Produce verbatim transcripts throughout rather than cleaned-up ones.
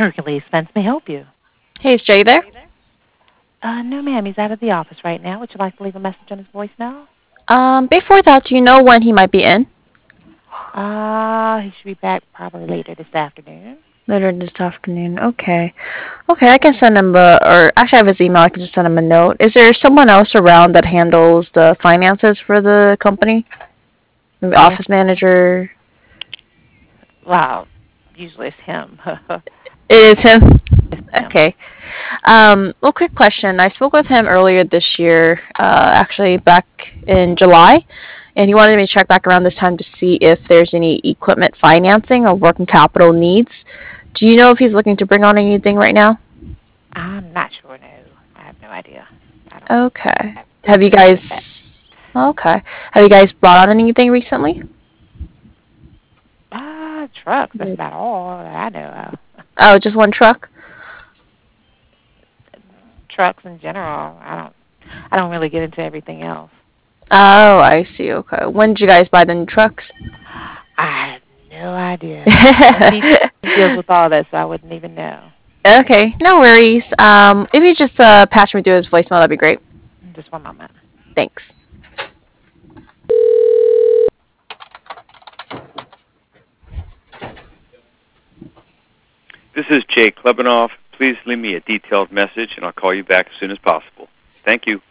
Hercules Spence may help you. Hey, is Jay there? Uh, no, ma'am. He's out of the office right now. Would you like to leave a message on his voicemail? Um, before that, do you know when he might be in? Uh, he should be back probably later this afternoon. Later this afternoon. Okay. Okay, I can send him a, or actually I have his email. I can just send him a note. Is there someone else around that handles the finances for the company? Maybe Yes. office manager? Well, usually it's him. It is him? It's him. Okay. Um, well, quick question. I spoke with him earlier this year, uh, actually back in July, and he wanted me to check back around this time to see if there's any equipment financing or working capital needs. Do you know if he's looking to bring on anything right now? I'm not sure, no. I have no idea. I don't, Okay. I Have you don't deal with that. guys... Okay. Have you guys brought on anything recently? Uh, trucks, that's about all that I know of. Oh, just one truck? Trucks in general, I don't, I don't really get into everything else. Oh, I see. Okay. When did you guys buy the new trucks? I have no idea. He, he deals with all that, so I wouldn't even know. Okay, no worries. Um, if you just uh, pass me through his voicemail, that'd be great. Just one moment. Thanks. This is Jay Klebanoff. Please leave me a detailed message, and I'll call you back as soon as possible. Thank you.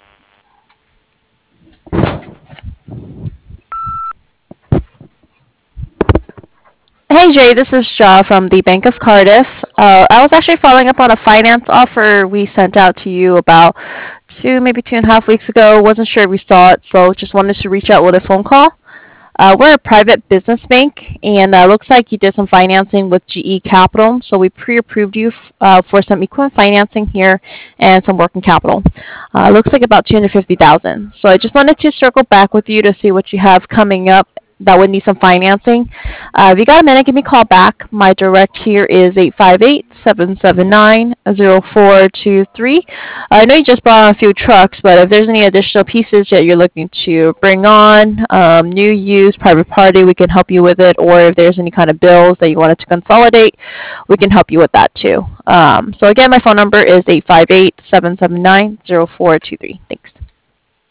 Hey Jay, this is Shaw from the Bank of Cardiff. Uh, I was actually following up on a finance offer we sent out to you about two, maybe two and a half weeks ago. Wasn't sure if we saw it, so just wanted to reach out with a phone call. Uh, we're a private business bank, and uh, looks like you did some financing with G E Capital, so we pre-approved you f- uh, for some equipment financing here and some working capital. Uh, looks like about two hundred fifty thousand dollars. So I just wanted to circle back with you to see what you have coming up that would need some financing. Uh, if you got a minute, give me a call back. My direct here is eight five eight, seven seven nine, zero four two three. I know you just brought on a few trucks, but if there's any additional pieces that you're looking to bring on, um, new use, private party, we can help you with it. Or if there's any kind of bills that you wanted to consolidate, we can help you with that too. Um, so again, my phone number is eight five eight, seven seven nine, zero four two three. Thanks.